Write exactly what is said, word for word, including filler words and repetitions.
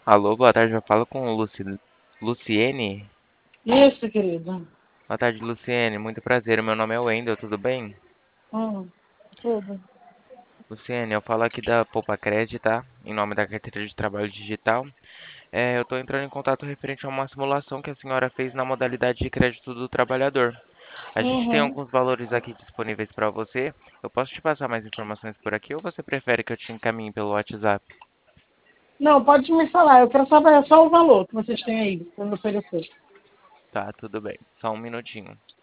Alô, boa tarde, eu falo com o Luci... Luciene? Isso, querido. Boa tarde, Luciene, muito prazer, meu nome é Wendel, tudo bem? Hum, tudo. Luciene, eu falo aqui da Poupa Cred, tá? Em nome da carteira de trabalho digital. É, eu estou entrando em contato referente a uma simulação que a senhora fez na modalidade de crédito do trabalhador. A gente tem Uhum. alguns valores aqui disponíveis para você. Eu posso te passar mais informações por aqui ou você prefere que eu te encaminhe pelo WhatsApp? Não, pode me falar. Eu quero saber só o valor que vocês têm aí para me oferecer. Tá, tudo bem. Só um minutinho.